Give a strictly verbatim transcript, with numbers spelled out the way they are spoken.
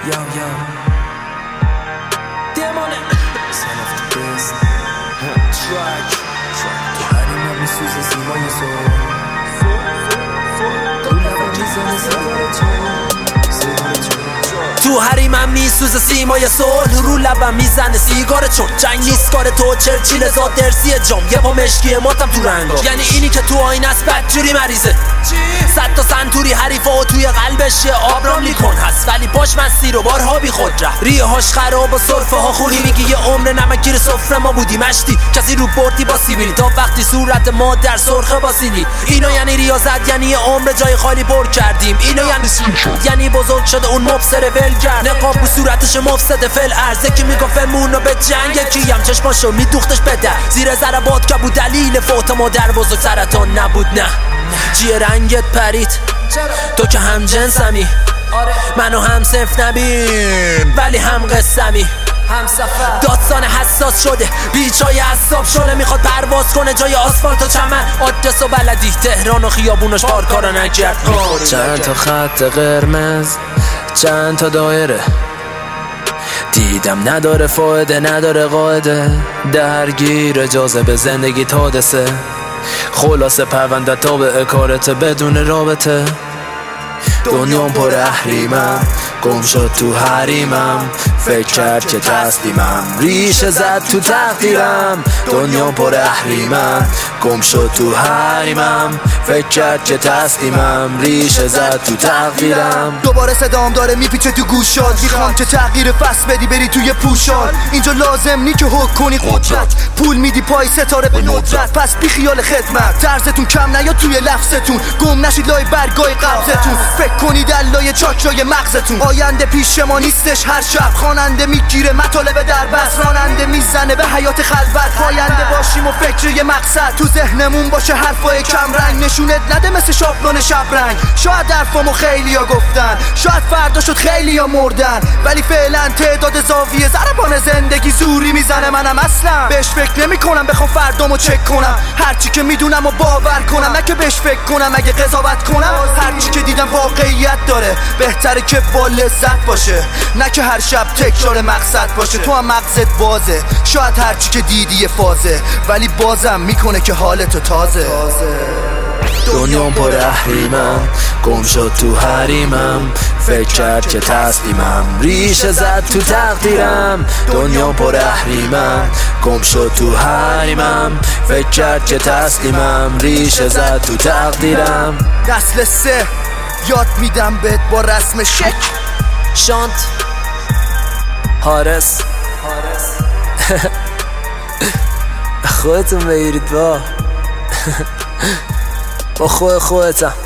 Yo, yo. Demone. Son of the best. Track. تو حریمم میسوزه سیمای سر تو لبا میزنه سیگار تو تو حریمم میسوزه سیمای صلح رو لبم میزنه سیگار چون جنگ نیست کار تو چرچیل زاد درسی جام یه پا مشکی ماتم تو رنگا یعنی اینی که تو آینه است بدجوری مریضه صد تا سنتوری حریفه و توی قلبش یه آبرام لیکن هست ولی پاش مسیر و بارها بی خود رفت ریه هاش خراب و صرفه ها خونی میگی یه عمر نمکگیر سفره ما بودی مشتی کسی رو بردی با سیبیلی تا وقتی صورت ما در سرخه با سیلی اینا یعنی ریاضت یعنی یه عمر جای خالی پر کردیم اینا یعنی یعنی بزرگ شده اون مبصر ولگرد نقاب و صورتش مفسد فل ارزه که میگفتمونو به جنگ یکیم چشماشو میدوختش بده زیر ضربات که بود دلیل فوت مادر بزرگ سرطان نبود نه چیه رنگت پرید تو که هم جنسمی منو هم صف نبین ولی هم قسمی داستان حساس شده بیچای حساب شده میخواد پرواز کنه جای آسفالت و چمن آدرس و بلدی تهران و خیابونش پارکارا نکرد چند تا خط قرمز چند تا دایره دیدم نداره فایده نداره قاعده درگیر جاذبه زندگی تادسه خلاصه پرونده تابع کارت بدون رابطه دنیام پر احریمم گم شد تو حریمم فکر کرد که تسلیمم ریشه زد تو تقدیرم دنیام پر احریمم گم شد تو حریمم فکر کرد که تسلیمم ریشه زد تو تقدیرم دوباره صدام داره میپیچه تو گوشات میخوام که تغییر فصل بدی بری توی پوشال اینجا لازم نی که حک کنی قدرت پول میدی پای ستاره به ندرت پس بی خیال خدمت طرزتون کم نیا توی لفظتون گم نشید لای برگای قبضتون فکر کنید لای چاکرای مغزتون آینده پیش ما نیستش هر شب خواننده میگیره مطالب در بس راننده میزنه به حیات خلوت پاینده باشیم و فکر یه مقصد تو ذهنمون باشه حرفای کم رنگ نشونت نده مثل شابلون شب رنگ شاید حرفامو خیلیا گفتن شاید فردا شد خیلیا مردن ولی فعلا تعداد زاویه ضربان زندگی زوری میزنه منم اصلا بهش فکر نمیکنم بخوام فردامو چک کنم هرچی که میدونم و باور کنم نه که بهش فکر کنم اگه قضاوت کنم هرچی که دیدم واقعیت داره بهتره که با لذت باشه نه که هر شب تکرار مقصد باشه تو هم مغزت بازه شاید هرچی که دیدی یه فازه ولی بازم میکنه که حالتو تازه دنیام پر احریمم گم شد تو حریمم فکر کرد که تسلیمم ریشه زد تو تقدیرم دنیام پر احریمم گم شد تو حریمم فکر کرد که تسلیمم ریشه زد تو تقدیرم نسل سه یاد میدم بهت با رسم شک شانت حارس خودتون بگیرید با با خود خودتم